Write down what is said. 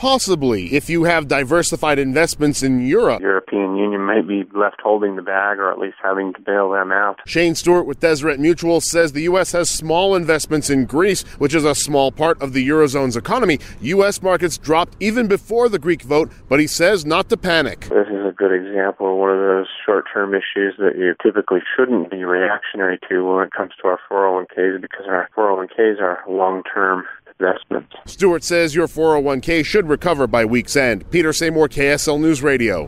Possibly, if you have diversified investments in Europe. The European Union might be left holding the bag or at least having to bail them out. Shane Stewart with Deseret Mutual says the U.S. has small investments in Greece, which is a small part of the Eurozone's economy. U.S. markets dropped even before the Greek vote, but he says not to panic. This is a good example of one of those short-term issues that you typically shouldn't be reactionary to when it comes to our 401ks, because our 401ks are long-term investments. Stewart says your 401k should recover by week's end. Peter Seymour, KSL News Radio.